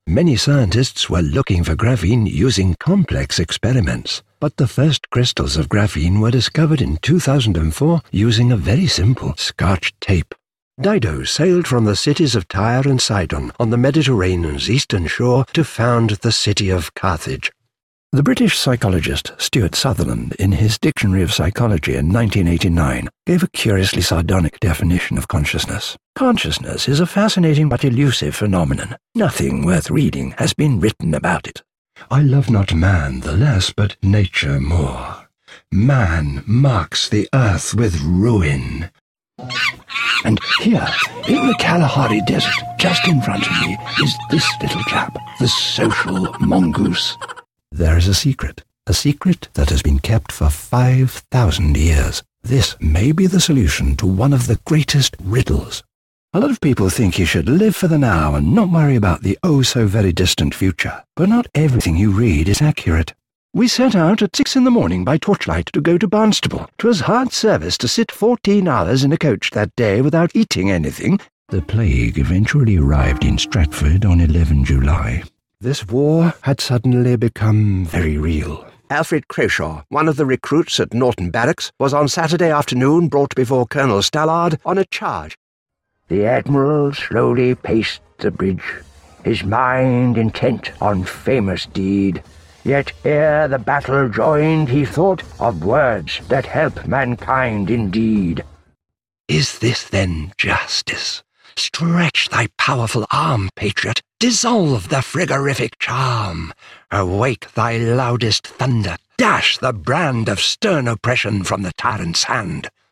Many scientists were looking for graphene using complex experiments, but the first crystals of graphene were discovered in 2004 using a very simple Scotch tape. Dido sailed from the cities of Tyre and Sidon on the Mediterranean's eastern shore to found the city of Carthage. The British psychologist Stuart Sutherland, in his Dictionary of Psychology in 1989, gave a curiously sardonic definition of consciousness. Consciousness is a fascinating but elusive phenomenon. Nothing worth reading has been written about it. I love not man the less, but nature more. Man marks the earth with ruin. And here, in the Kalahari Desert, just in front of me, is this little chap, the social mongoose. There is a secret that has been kept for 5,000 years. This may be the solution to one of the greatest riddles. A lot of people think you should live for the now and not worry about the oh-so-very-distant future. But not everything you read is accurate. We set out at 6 a.m. by torchlight to go to Barnstaple. 'Twas hard service to sit 14 hours in a coach that day without eating anything. The plague eventually arrived in Stratford on 11 July. This war had suddenly become very real. Alfred Crashaw, one of the recruits at Norton Barracks, was on Saturday afternoon brought before Colonel Stallard on a charge. The Admiral slowly paced the bridge, his mind intent on famous deed. Yet ere the battle joined, he thought of words that help mankind indeed. Is this then justice? Stretch thy powerful arm, patriot, dissolve the frigorific charm. Awake thy loudest thunder, dash the brand of stern oppression from the tyrant's hand.